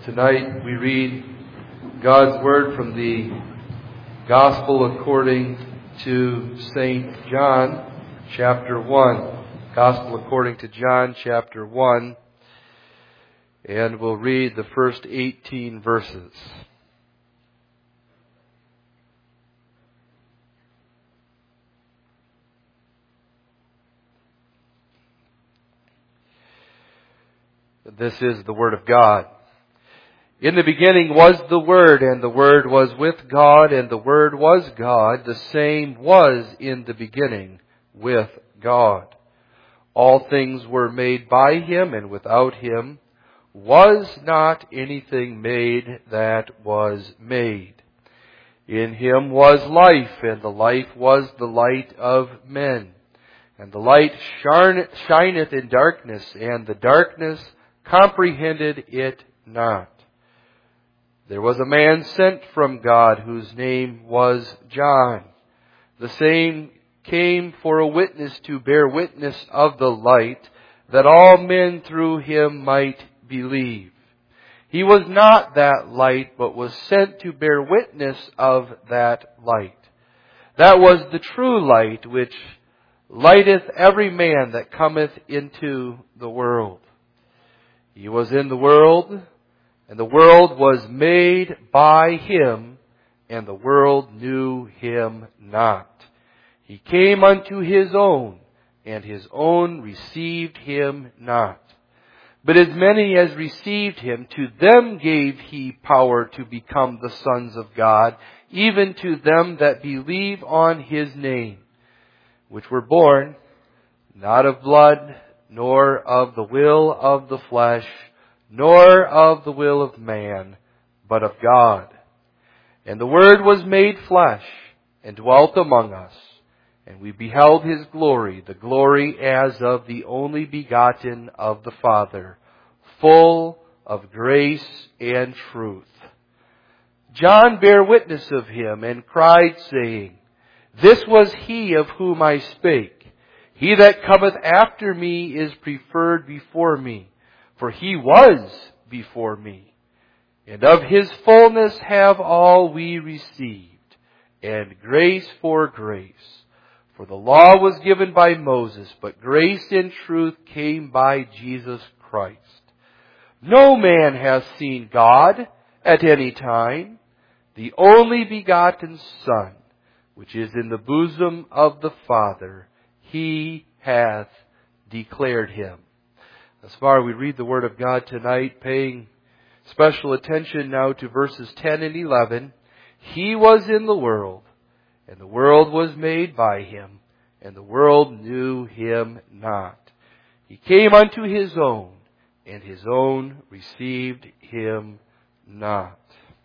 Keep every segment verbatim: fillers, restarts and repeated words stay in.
Tonight we read God's Word from the Gospel according to Saint John, chapter one. Gospel according to John, chapter one. And we'll read the first eighteen verses. This is the Word of God. In the beginning was the Word, and the Word was with God, and the Word was God. The same was in the beginning with God. All things were made by Him, and without Him was not anything made that was made. In Him was life, and the life was the light of men. And the light shineth in darkness, and the darkness comprehended it not. There was a man sent from God whose name was John. The same came for a witness to bear witness of the light, that all men through him might believe. He was not that light, but was sent to bear witness of that light. That was the true light, which lighteth every man that cometh into the world. He was in the world, and the world was made by Him, and the world knew Him not. He came unto His own, and His own received Him not. But as many as received Him, to them gave He power to become the sons of God, even to them that believe on His name, which were born not of blood, nor of the will of the flesh, nor of the will of man, but of God. And the Word was made flesh, and dwelt among us, and we beheld His glory, the glory as of the only begotten of the Father, full of grace and truth. John bare witness of Him, and cried, saying, This was He of whom I spake. He that cometh after me is preferred before me, for He was before me. And of His fullness have all we received, and grace for grace. For the law was given by Moses, but grace and truth came by Jesus Christ. No man hath seen God at any time. The only begotten Son, which is in the bosom of the Father, He hath declared Him. Thus far we read the Word of God tonight, paying special attention now to verses ten and eleven. He was in the world, and the world was made by Him, and the world knew Him not. He came unto His own, and His own received Him not.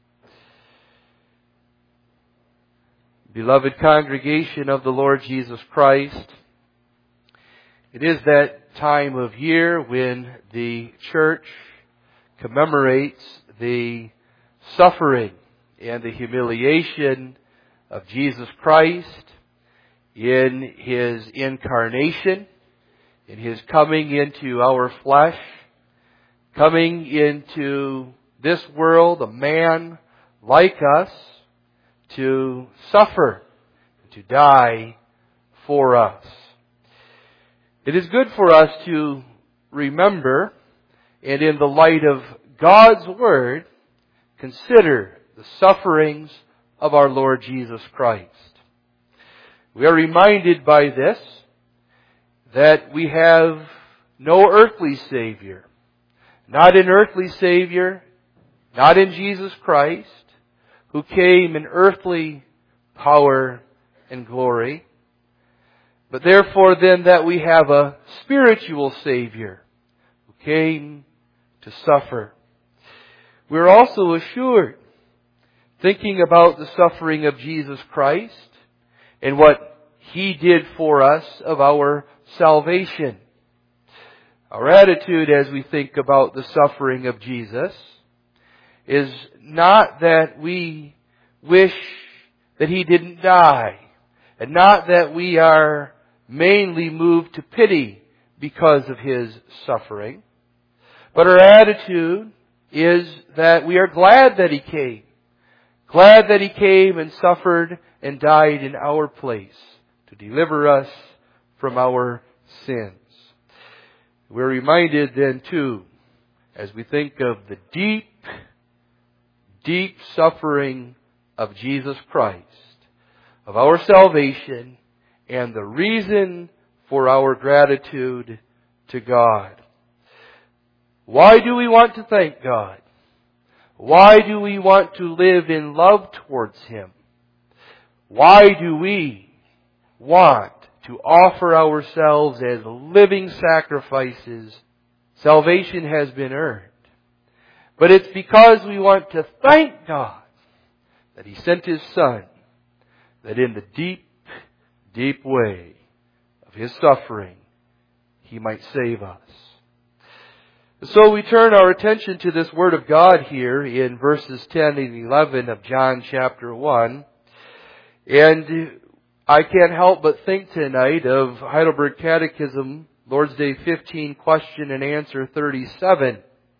Beloved congregation of the Lord Jesus Christ, it is that time of year when the church commemorates the suffering and the humiliation of Jesus Christ in His incarnation, in His coming into our flesh, coming into this world, a man like us, to suffer, to die for us. It is good for us to remember, and in the light of God's Word, consider the sufferings of our Lord Jesus Christ. We are reminded by this that we have no earthly Savior, not an earthly Savior, not in Jesus Christ, who came in earthly power and glory, but therefore then that we have a spiritual Savior who came to suffer. We're also assured, thinking about the suffering of Jesus Christ and what He did for us of our salvation. Our attitude as we think about the suffering of Jesus is not that we wish that He didn't die, and not that we are mainly moved to pity because of His suffering, but our attitude is that we are glad that He came. Glad that He came and suffered and died in our place to deliver us from our sins. We're reminded then too, as we think of the deep, deep suffering of Jesus Christ, of our salvation, and the reason for our gratitude to God. Why do we want to thank God? Why do we want to live in love towards Him? Why do we want to offer ourselves as living sacrifices? Salvation has been earned. But it's because we want to thank God that He sent His Son, that in the deep, deep way of His suffering, He might save us. So we turn our attention to this Word of God here in verses ten and eleven of John chapter one. And I can't help but think tonight of Heidelberg Catechism, Lord's Day fifteen, question and answer thirty-seven,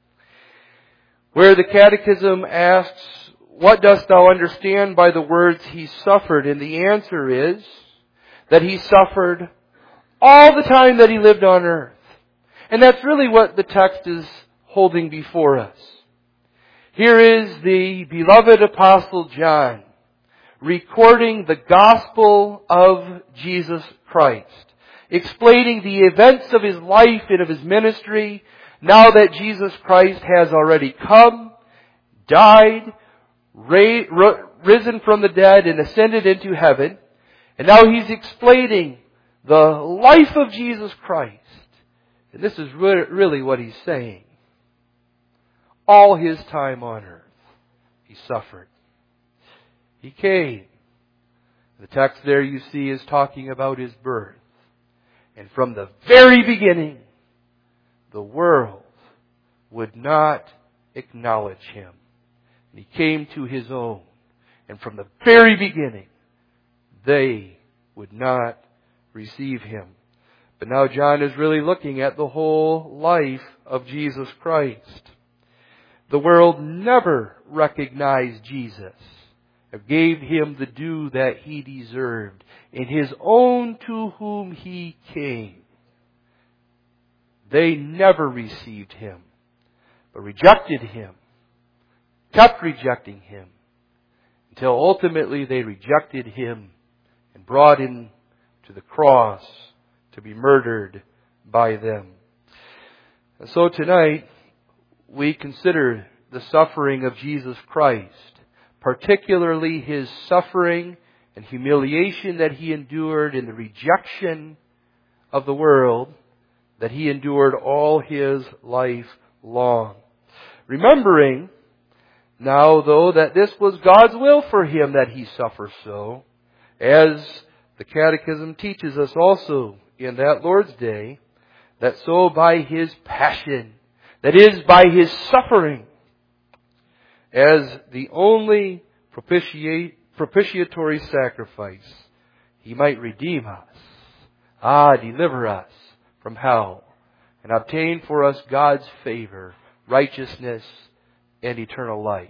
where the Catechism asks, "What dost thou understand by the words He suffered?" And the answer is that He suffered all the time that He lived on earth. And that's really what the text is holding before us. Here is the beloved Apostle John recording the gospel of Jesus Christ, explaining the events of His life and of His ministry, now that Jesus Christ has already come, died, risen from the dead, and ascended into heaven. And now He's explaining the life of Jesus Christ. And this is really what He's saying. All His time on earth, He suffered. He came. The text there you see is talking about His birth. And from the very beginning, the world would not acknowledge Him. And He came to His own. And from the very beginning, they would not receive Him. But now John is really looking at the whole life of Jesus Christ. The world never recognized Jesus or gave Him the due that He deserved in His own to whom He came. They never received Him, but rejected Him, kept rejecting Him, until ultimately they rejected Him and brought Him to the cross to be murdered by them. And so tonight, we consider the suffering of Jesus Christ, particularly His suffering and humiliation that He endured in the rejection of the world that He endured all His life long. Remembering now, though, that this was God's will for Him that He suffer so, as the Catechism teaches us also in that Lord's Day, that so by His passion, that is, by His suffering, as the only propitiate, propitiatory sacrifice, He might redeem us, ah, deliver us from hell, and obtain for us God's favor, righteousness, and eternal life.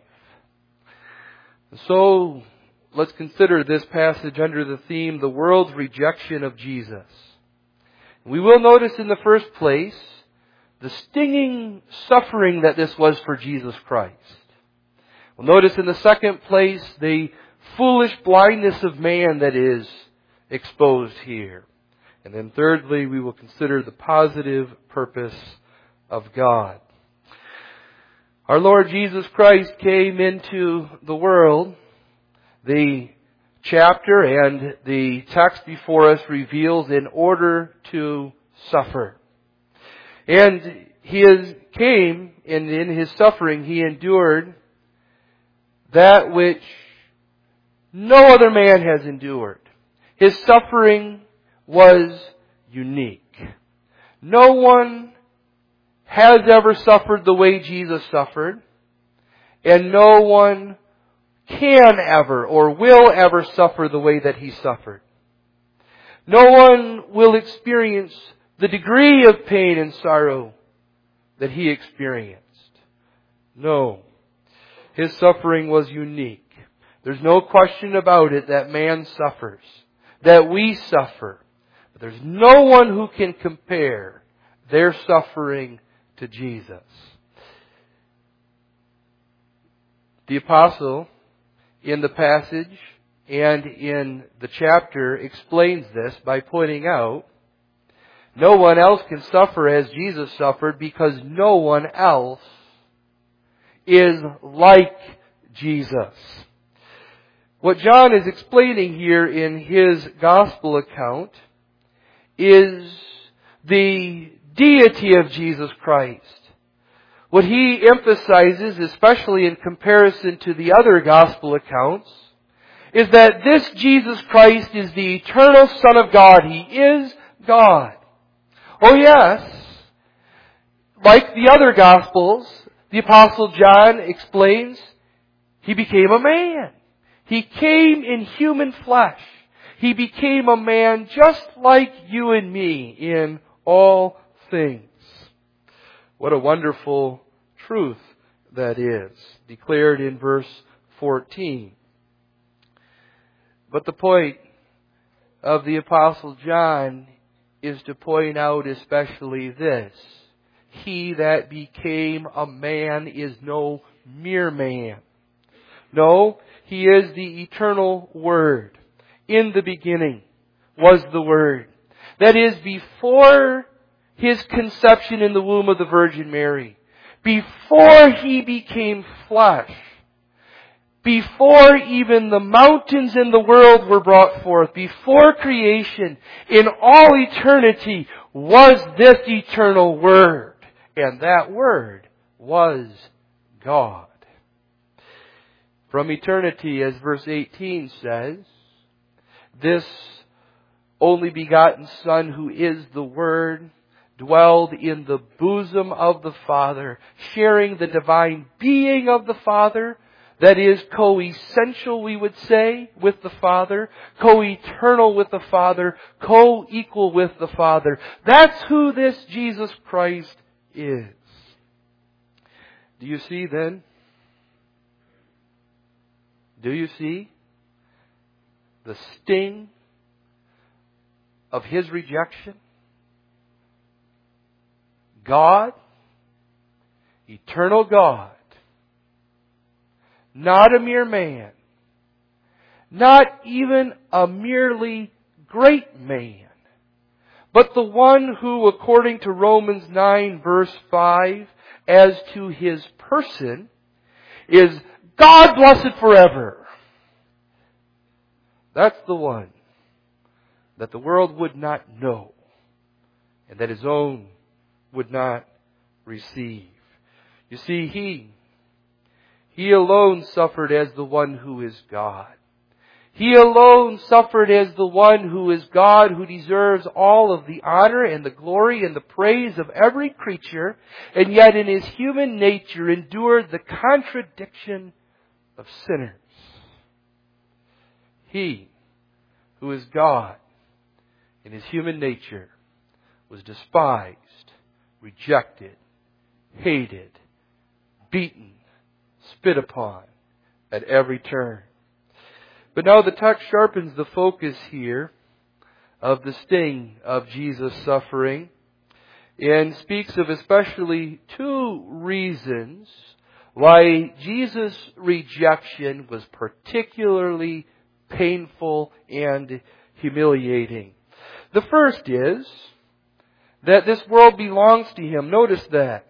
So, let's consider this passage under the theme, the world's rejection of Jesus. We will notice in the first place the stinging suffering that this was for Jesus Christ. We'll notice in the second place the foolish blindness of man that is exposed here. And then thirdly, we will consider the positive purpose of God. Our Lord Jesus Christ came into the world. The chapter and the text before us reveals in order to suffer. And He is, came, and in His suffering He endured that which no other man has endured. His suffering was unique. No one has ever suffered the way Jesus suffered, and no one can ever or will ever suffer the way that He suffered. No one will experience the degree of pain and sorrow that He experienced. No. His suffering was unique. There's no question about it that man suffers, that we suffer. But there's no one who can compare their suffering to Jesus. The apostle, in the passage and in the chapter, explains this by pointing out, no one else can suffer as Jesus suffered because no one else is like Jesus. What John is explaining here in his gospel account is the deity of Jesus Christ. What he emphasizes, especially in comparison to the other gospel accounts, is that this Jesus Christ is the eternal Son of God. He is God. Oh yes, like the other gospels, the Apostle John explains, He became a man. He came in human flesh. He became a man just like you and me in all things. What a wonderful truth that is, declared in verse fourteen. But the point of the Apostle John is to point out especially this. He that became a man is no mere man. No, He is the eternal Word. In the beginning was the Word. That is, before His conception in the womb of the Virgin Mary. Before He became flesh. Before even the mountains in the world were brought forth. Before creation, in all eternity, was this eternal Word. And that Word was God. From eternity, as verse eighteen says, this only begotten Son, who is the Word, dwelled in the bosom of the Father, sharing the divine being of the Father, that is co-essential, we would say, with the Father, co-eternal with the Father, co-equal with the Father. That's who this Jesus Christ is. Do you see then? Do you see the sting of His rejection? God, eternal God, not a mere man, not even a merely great man, but the one who, according to Romans nine verse five, as to His person, is God blessed forever. That's the one that the world would not know and that His own would not receive. You see, He, He alone suffered as the one who is God. He alone suffered as the one who is God, who deserves all of the honor and the glory and the praise of every creature, and yet in His human nature endured the contradiction of sinners. He, who is God, in His human nature, was despised, rejected, hated, beaten, spit upon at every turn. But now the text sharpens the focus here of the sting of Jesus' suffering and speaks of especially two reasons why Jesus' rejection was particularly painful and humiliating. The first is that this world belongs to Him. Notice that.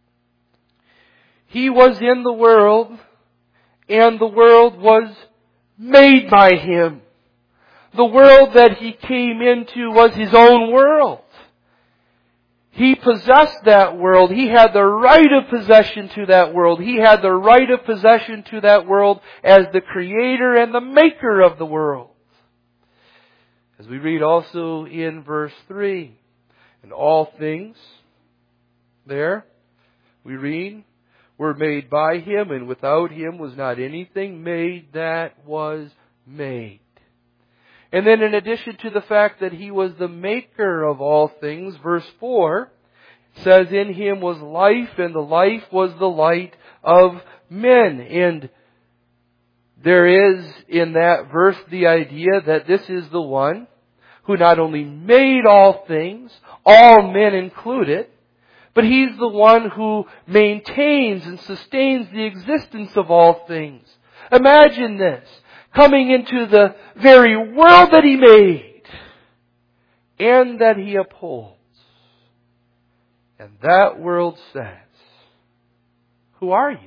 He was in the world, and the world was made by Him. The world that He came into was His own world. He possessed that world. He had the right of possession to that world. He had the right of possession to that world as the creator and the maker of the world. As we read also in verse three, and all things, there, we read, were made by Him, and without Him was not anything made that was made. And then in addition to the fact that He was the maker of all things, verse four says, in Him was life, and the life was the light of men. And there is in that verse the idea that this is the one who not only made all things, all men included, but He's the one who maintains and sustains the existence of all things. Imagine this, coming into the very world that He made and that He upholds. And that world says, who are you?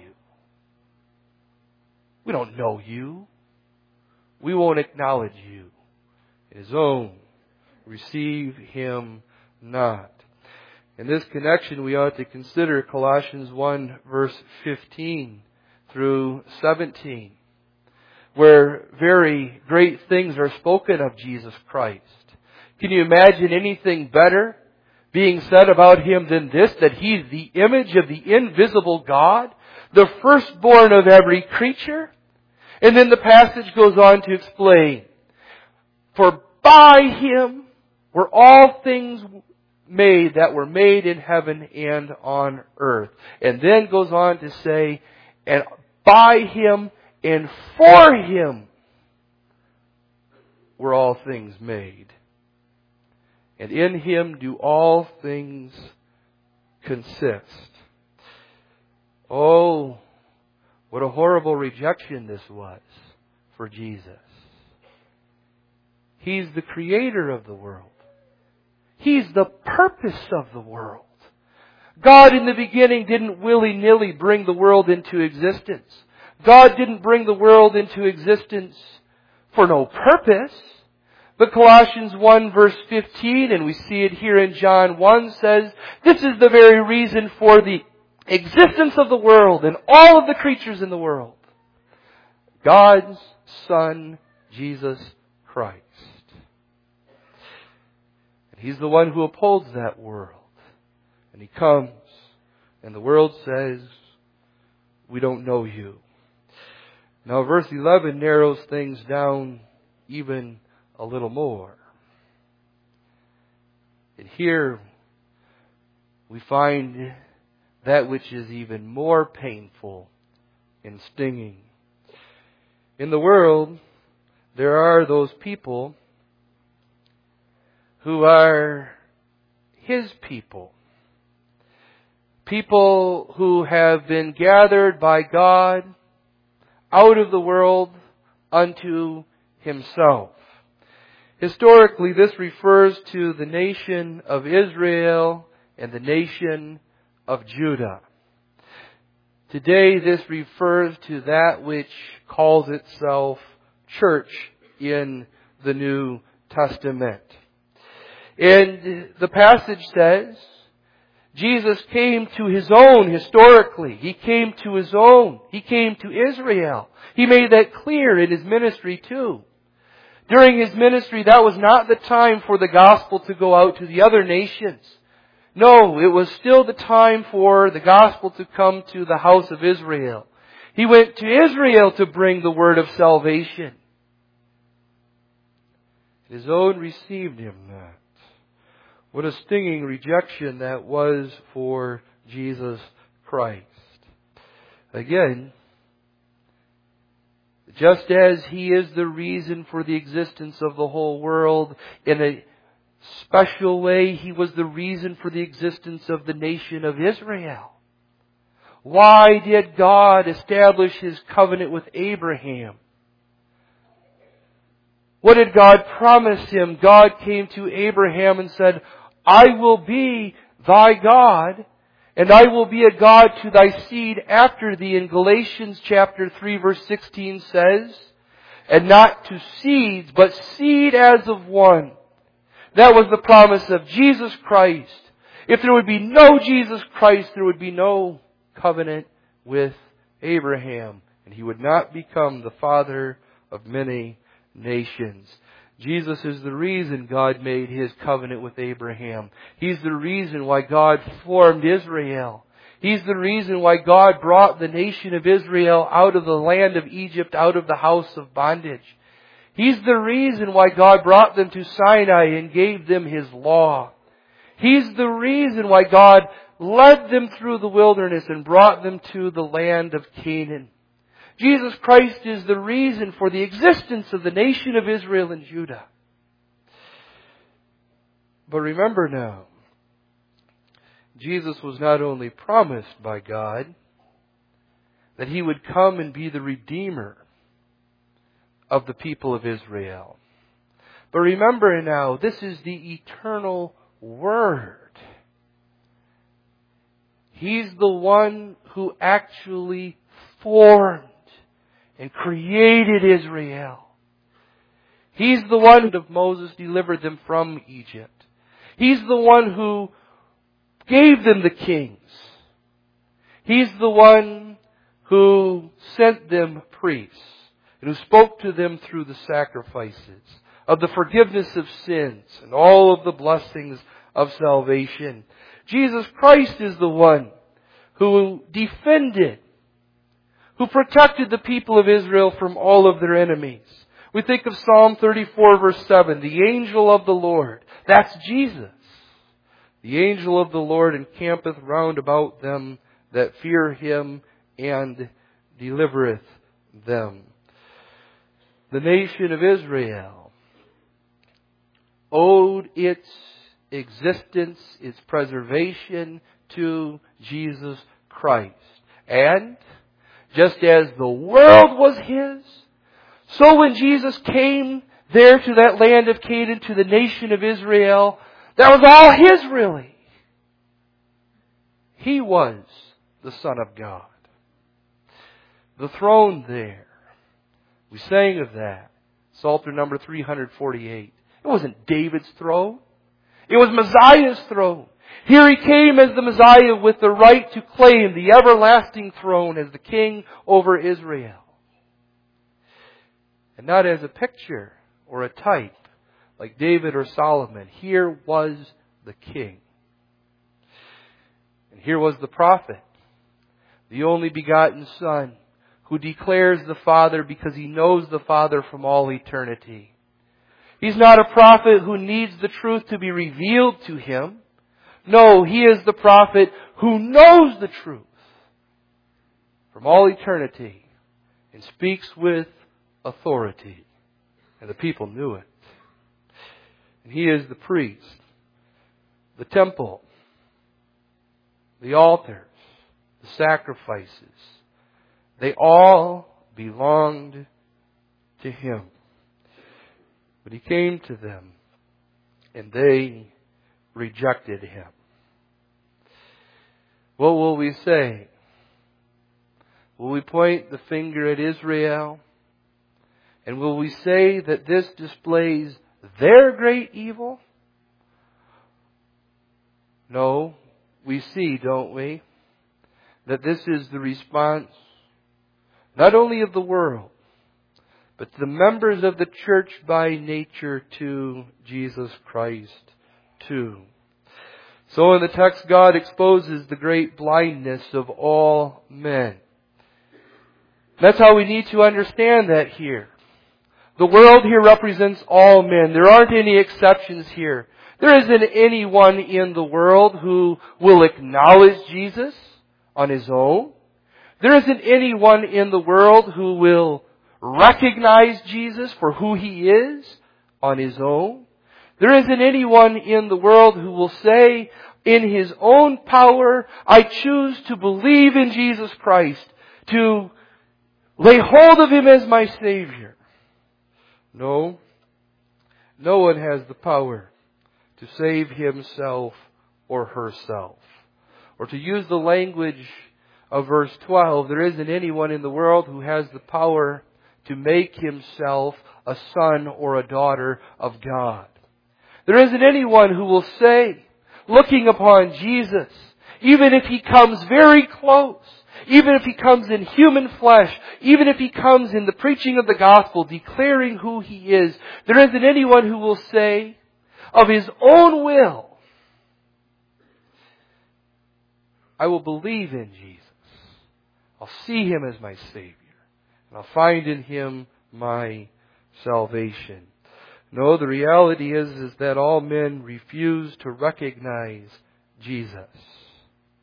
We don't know you. We won't acknowledge you. His own receive Him not. In this connection, we ought to consider Colossians one, verse fifteen through seventeen, where very great things are spoken of Jesus Christ. Can you imagine anything better being said about Him than this, that He's the image of the invisible God, the firstborn of every creature? And then the passage goes on to explain, for by Him were all things made that were made in heaven and on earth. And then goes on to say, and by Him and for Him were all things made. And in Him do all things consist. Oh, what a horrible rejection this was for Jesus. He's the creator of the world. He's the purpose of the world. God in the beginning didn't willy-nilly bring the world into existence. God didn't bring the world into existence for no purpose. But Colossians one verse fifteen, and we see it here in John one, says, this is the very reason for the existence of the world and all of the creatures in the world. God's Son, Jesus Christ. And He's the one who upholds that world. And He comes, and the world says, we don't know you. Now verse eleven narrows things down even a little more. And here we find that which is even more painful and stinging. In the world, there are those people who are His people. People who have been gathered by God out of the world unto Himself. Historically, this refers to the nation of Israel and the nation of Judah. Today, this refers to that which calls itself church in the New Testament. And the passage says, Jesus came to His own historically. He came to His own. He came to Israel. He made that clear in His ministry too. During His ministry, that was not the time for the gospel to go out to the other nations. No, it was still the time for the gospel to come to the house of Israel. He went to Israel to bring the word of salvation. His own received Him not. What a stinging rejection that was for Jesus Christ. Again, just as He is the reason for the existence of the whole world, in a special way, He was the reason for the existence of the nation of Israel. Why did God establish His covenant with Abraham? What did God promise him? God came to Abraham and said, I will be thy God, and I will be a God to thy seed after thee. In Galatians chapter three verse sixteen says, and not to seeds, but seed as of one. That was the promise of Jesus Christ. If there would be no Jesus Christ, there would be no covenant with Abraham, and he would not become the father of many nations. Jesus is the reason God made His covenant with Abraham. He's the reason why God formed Israel. He's the reason why God brought the nation of Israel out of the land of Egypt, out of the house of bondage. He's the reason why God brought them to Sinai and gave them His law. He's the reason why God led them through the wilderness and brought them to the land of Canaan. Jesus Christ is the reason for the existence of the nation of Israel and Judah. But remember now, Jesus was not only promised by God that He would come and be the Redeemer of the people of Israel. But remember now, this is the eternal Word. He's the one who actually formed and created Israel. He's the one of Moses delivered them from Egypt. He's the one who gave them the kings. He's the one who sent them priests and who spoke to them through the sacrifices of the forgiveness of sins and all of the blessings of salvation. Jesus Christ is the one who defended, who protected the people of Israel from all of their enemies. We think of Psalm thirty-four verse seven, the angel of the Lord. That's Jesus. The angel of the Lord encampeth round about them that fear Him and delivereth them. The nation of Israel owed its existence, its preservation to Jesus Christ. And just as the world was His, so when Jesus came there to that land of Canaan, to the nation of Israel, that was all His really. He was the Son of God. The throne there, we sang of that. Psalter number three forty-eight. It wasn't David's throne. It was Messiah's throne. Here He came as the Messiah with the right to claim the everlasting throne as the king over Israel. And not as a picture or a type like David or Solomon. Here was the king. And here was the prophet, the only begotten Son, who declares the Father because He knows the Father from all eternity. He's not a prophet who needs the truth to be revealed to him. No, He is the prophet who knows the truth from all eternity and speaks with authority. And the people knew it. And He is the priest, the temple, the altars, the sacrifices. They all belonged to Him. But He came to them and they rejected Him. What will we say? Will we point the finger at Israel? And will we say that this displays their great evil? No, we see, don't we, that this is the response not only of the world, but the members of the church by nature to Jesus Christ too. So in the text, God exposes the great blindness of all men. That's how we need to understand that here. The world here represents all men. There aren't any exceptions here. There isn't anyone in the world who will acknowledge Jesus on his own. There isn't anyone in the world who will recognize Jesus for who He is on his own. There isn't anyone in the world who will say in his own power, I choose to believe in Jesus Christ, to lay hold of Him as my Savior. No, no one has the power to save himself or herself. Or to use the language of verse twelve, there isn't anyone in the world who has the power to make himself a son or a daughter of God. There isn't anyone who will say, looking upon Jesus, even if He comes very close, even if He comes in human flesh, even if He comes in the preaching of the gospel, declaring who He is, there isn't anyone who will say of his own will, I will believe in Jesus. I'll see Him as my Savior. And I'll find in Him my salvation. No, the reality is, is that all men refuse to recognize Jesus.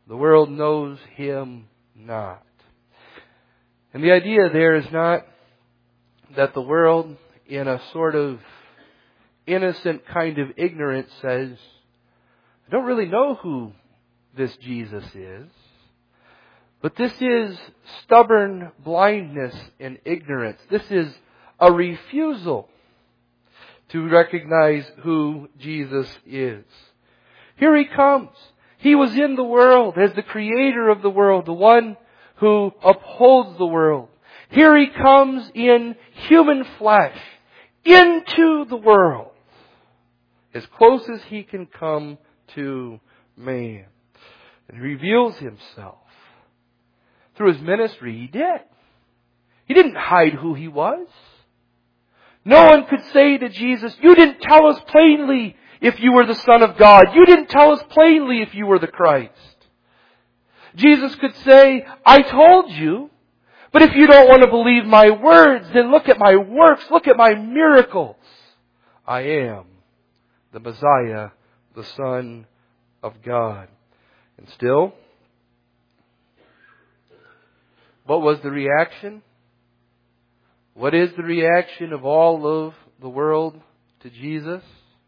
The world knows Him not. And the idea there is not that the world, in a sort of innocent kind of ignorance, says, I don't really know who this Jesus is. But this is stubborn blindness and ignorance. This is a refusal to recognize who Jesus is. Here He comes. He was in the world as the creator of the world, the one who upholds the world. Here He comes in human flesh into the world, as close as He can come to man. And He reveals Himself. Through His ministry, He did. He didn't hide who He was. No one could say to Jesus, you didn't tell us plainly if you were the Son of God. You didn't tell us plainly if you were the Christ. Jesus could say, I told you, but if you don't want to believe my words, then look at my works, look at my miracles. I am the Messiah, the Son of God. And still, what was the reaction? What is the reaction of all of the world to Jesus?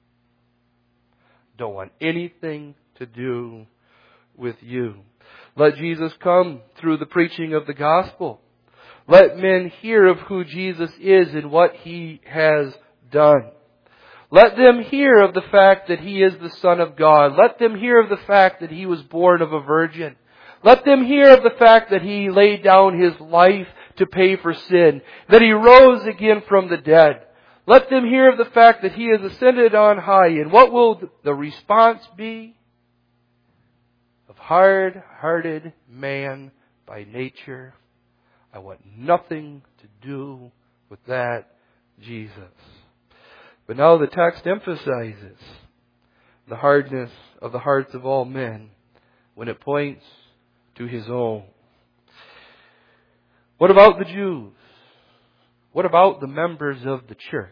Don't want anything to do with you. Let Jesus come through the preaching of the gospel. Let men hear of who Jesus is and what He has done. Let them hear of the fact that He is the Son of God. Let them hear of the fact that He was born of a virgin. Let them hear of the fact that He laid down His life to pay for sin, that He rose again from the dead. Let them hear of the fact that He has ascended on high. And what will the response be? Of hard-hearted man by nature, I want nothing to do with that Jesus. But now the text emphasizes the hardness of the hearts of all men when it points to His own. What about the Jews? What about the members of the church?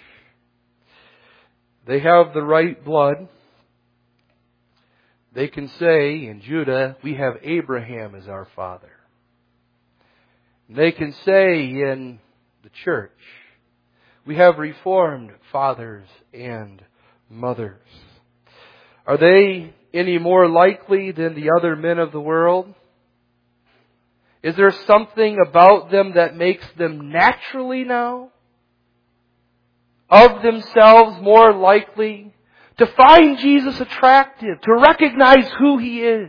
They have the right blood. They can say in Judah, we have Abraham as our father. They can say in the church, we have Reformed fathers and mothers. Are they any more likely than the other men of the world? Is there something about them that makes them naturally now, of themselves, more likely to find Jesus attractive, to recognize who He is?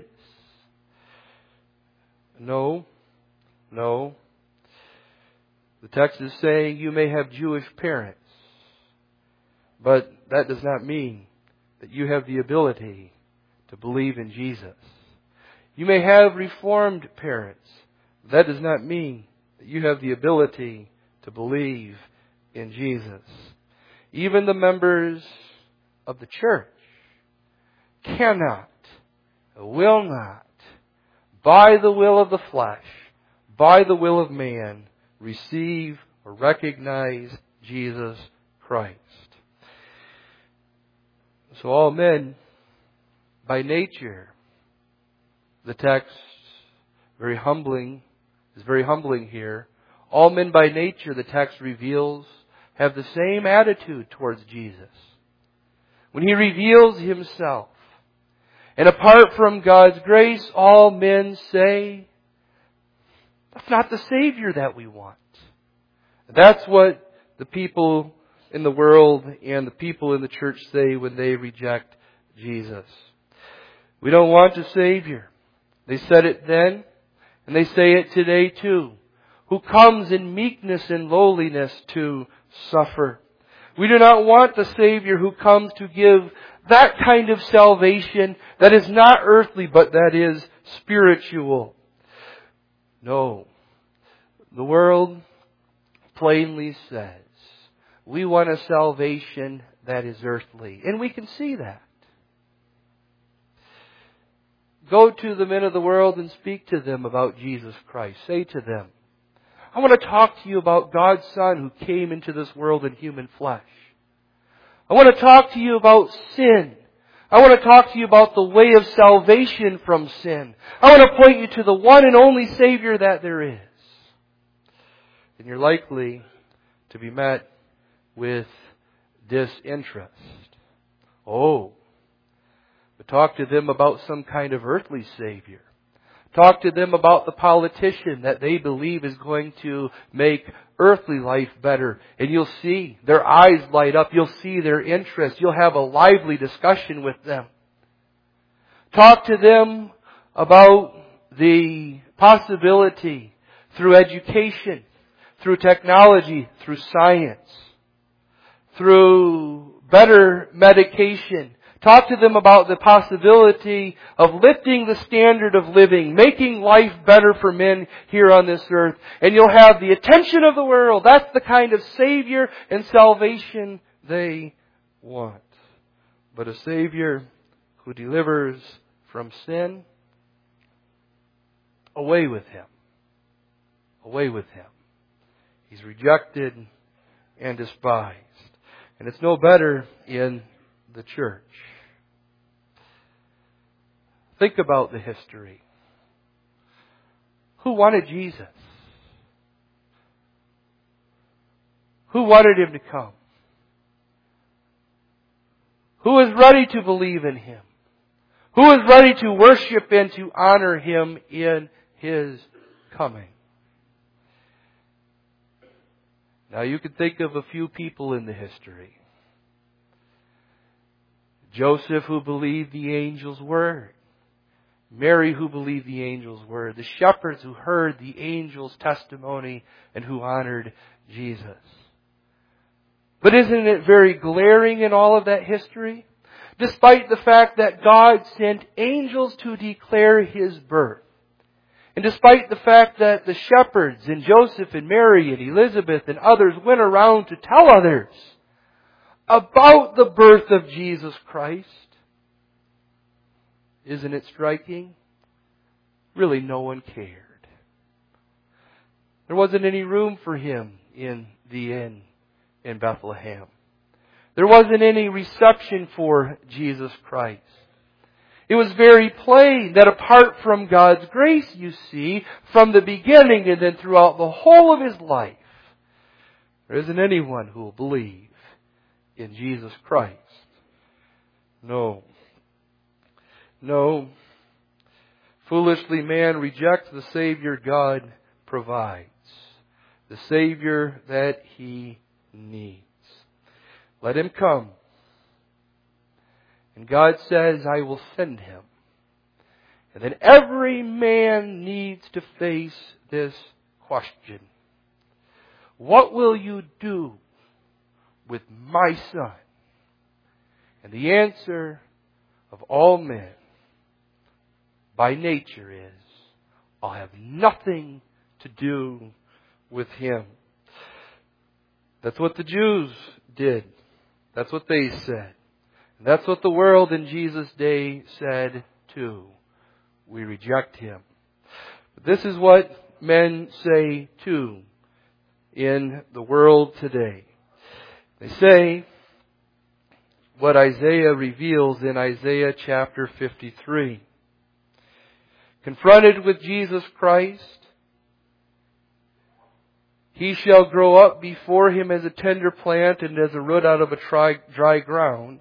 No, no. The text is saying you may have Jewish parents, but that does not mean that you have the ability to believe in Jesus. You may have Reformed parents. That does not mean that you have the ability to believe in Jesus. Even the members of the church cannot, will not, by the will of the flesh, by the will of man, receive or recognize Jesus Christ. So all men, by nature, the text very humbling is very humbling here. All men by nature, the text reveals, have the same attitude towards Jesus. When He reveals Himself, and apart from God's grace, all men say, that's not the Savior that we want. That's what the people in the world and the people in the church say when they reject Jesus. We don't want a Savior. They said it then, and they say it today too. Who comes in meekness and lowliness to suffer. We do not want the Savior who comes to give that kind of salvation that is not earthly, but that is spiritual. No. The world plainly says, we want a salvation that is earthly. And we can see that. Go to the men of the world and speak to them about Jesus Christ. Say to them, I want to talk to you about God's Son who came into this world in human flesh. I want to talk to you about sin. I want to talk to you about the way of salvation from sin. I want to point you to the one and only Savior that there is. And you're likely to be met with disinterest. Oh, but talk to them about some kind of earthly Savior. Talk to them about the politician that they believe is going to make earthly life better. And you'll see their eyes light up. You'll see their interest. You'll have a lively discussion with them. Talk to them about the possibility through education, through technology, through science, through better medication. Talk to them about the possibility of lifting the standard of living, making life better for men here on this earth. And you'll have the attention of the world. That's the kind of Savior and salvation they want. But a Savior who delivers from sin, away with Him. Away with Him. He's rejected and despised. And it's no better in the church. Think about the history. Who wanted Jesus? Who wanted Him to come? Who was ready to believe in Him? Who was ready to worship and to honor Him in His coming? Now you can think of a few people in the history. Joseph, who believed the angel's word. Mary, who believed the angel's word. The shepherds who heard the angel's testimony and who honored Jesus. But isn't it very glaring in all of that history? Despite the fact that God sent angels to declare His birth. And despite the fact that the shepherds and Joseph and Mary and Elizabeth and others went around to tell others about the birth of Jesus Christ, isn't it striking? Really, no one cared. There wasn't any room for Him in the inn in Bethlehem. There wasn't any reception for Jesus Christ. It was very plain that apart from God's grace, you see, from the beginning and then throughout the whole of His life, there isn't anyone who will believe in Jesus Christ. No. No. Foolishly, man rejects the Savior God provides. The Savior that he needs. Let Him come. And God says, I will send Him. And then every man needs to face this question. What will you do with my Son? And the answer of all men by nature is, I'll have nothing to do with Him. That's what the Jews did. That's what they said. And that's what the world in Jesus' day said too. We reject Him. But this is what men say too in the world today. They say what Isaiah reveals in Isaiah chapter fifty-three. Confronted with Jesus Christ, He shall grow up before Him as a tender plant and as a root out of a dry, dry ground.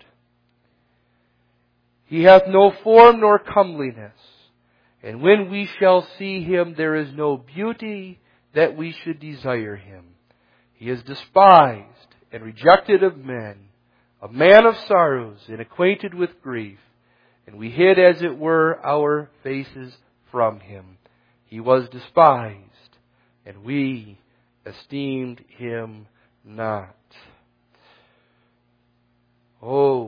He hath no form nor comeliness. And when we shall see Him, there is no beauty that we should desire Him. He is despised and rejected of men, a man of sorrows and acquainted with grief. And we hid, as it were, our faces from Him. He was despised, and we esteemed Him not. Oh,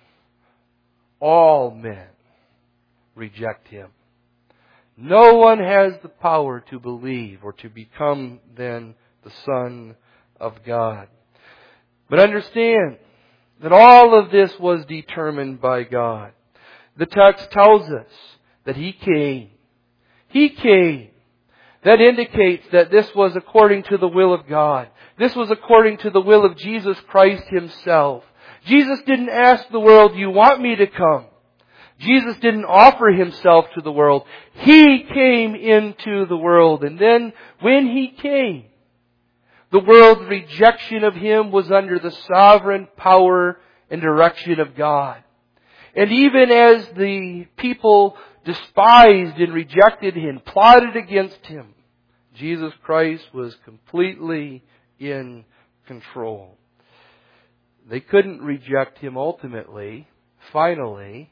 all men reject Him. No one has the power to believe or to become then the Son of God. But understand that all of this was determined by God. The text tells us that He came. He came. That indicates that this was according to the will of God. This was according to the will of Jesus Christ Himself. Jesus didn't ask the world, "Do you want me to come?" Jesus didn't offer Himself to the world. He came into the world. And then when He came, the world's rejection of Him was under the sovereign power and direction of God. And even as the people despised and rejected Him, plotted against Him, Jesus Christ was completely in control. They couldn't reject Him ultimately, finally,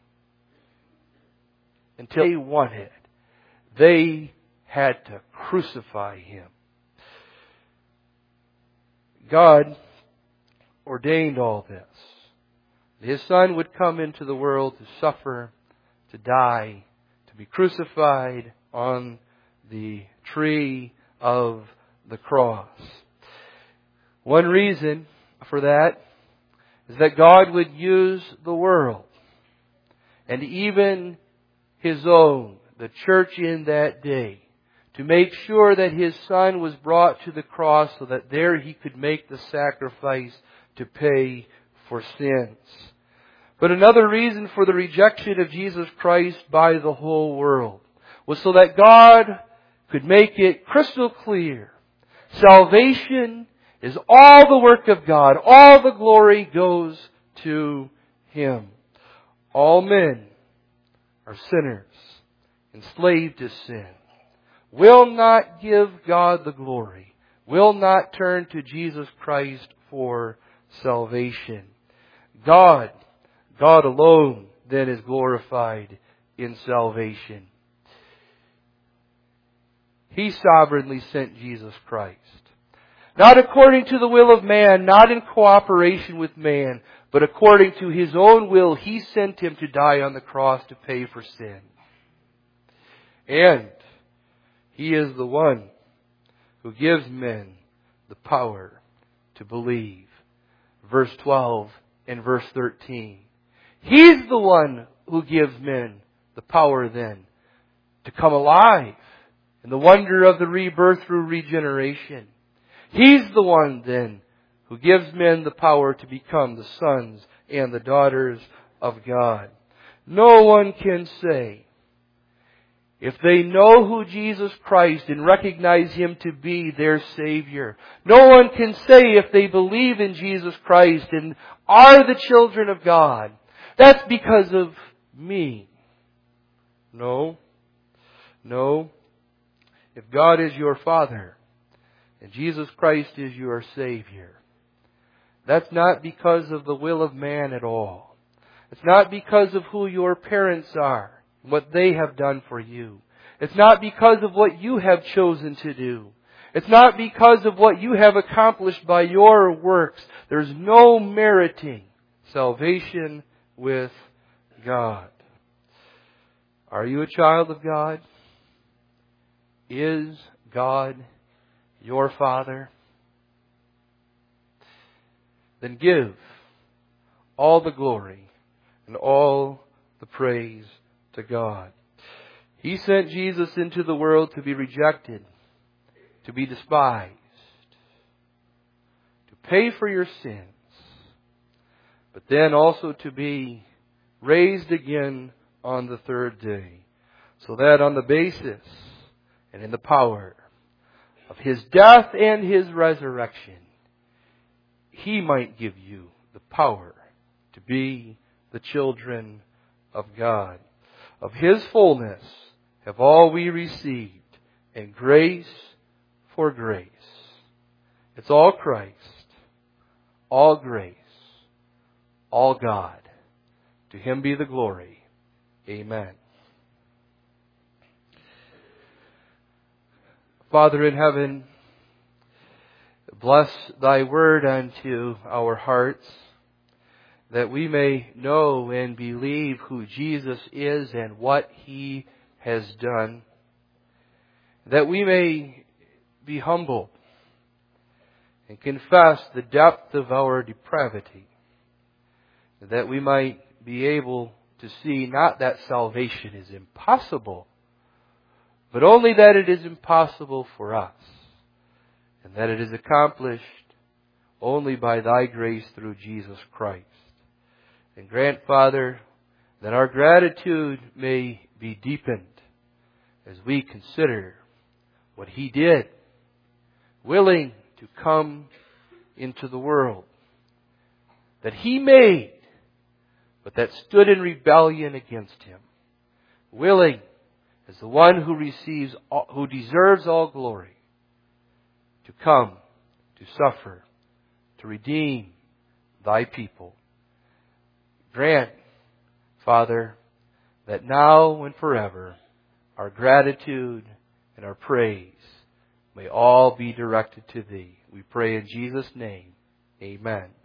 until they wanted. They had to crucify Him. God ordained all this. His Son would come into the world to suffer, to die, to be crucified on the tree of the cross. One reason for that is that God would use the world and even His own, the church in that day, to make sure that His Son was brought to the cross so that there He could make the sacrifice to pay for sins. But another reason for the rejection of Jesus Christ by the whole world was so that God could make it crystal clear. Salvation is all the work of God. All the glory goes to Him. All men are sinners, enslaved to sin, will not give God the glory, will not turn to Jesus Christ for salvation. God, God alone then is glorified in salvation. He sovereignly sent Jesus Christ. Not according to the will of man, not in cooperation with man, but according to His own will, He sent Him to die on the cross to pay for sin. And He is the one who gives men the power to believe. Verse twelve and verse thirteen. He's the one who gives men the power then to come alive in the wonder of the rebirth through regeneration. He's the one then who gives men the power to become the sons and the daughters of God. No one can say, if they know who Jesus Christ and recognize Him to be their Savior, no one can say if they believe in Jesus Christ and are the children of God, that's because of me. No. No. If God is your Father and Jesus Christ is your Savior, that's not because of the will of man at all. It's not because of who your parents are, what they have done for you. It's not because of what you have chosen to do. It's not because of what you have accomplished by your works. There's no meriting salvation with God. Are you a child of God? Is God your Father? Then give all the glory and all the praise to God. He sent Jesus into the world to be rejected, to be despised, to pay for your sins, but then also to be raised again on the third day, so that on the basis and in the power of His death and His resurrection, He might give you the power to be the children of God. Of His fullness have all we received, and grace for grace. It's all Christ, all grace, all God. To Him be the glory. Amen. Father in heaven, bless Thy word unto our hearts, that we may know and believe who Jesus is and what He has done, that we may be humble and confess the depth of our depravity, that we might be able to see not that salvation is impossible, but only that it is impossible for us, and that it is accomplished only by Thy grace through Jesus Christ. And grant, Father, that our gratitude may be deepened as we consider what He did, willing to come into the world that He made, but that stood in rebellion against Him, willing as the one who receives, all, who deserves all glory, to come, to suffer, to redeem Thy people. Grant, Father, that now and forever our gratitude and our praise may all be directed to Thee. We pray in Jesus' name. Amen.